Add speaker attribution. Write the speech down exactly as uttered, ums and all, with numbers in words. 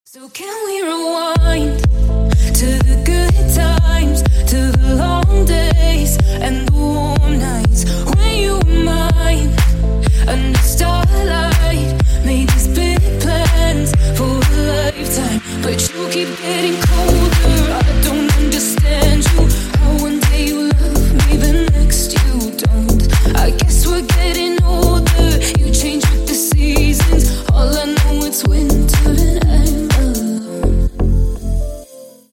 Speaker 1: So can we rewind to the good times, to the long days and the warm nights when you were mine under starlight, made these big plans for a lifetime, but you keep getting colder.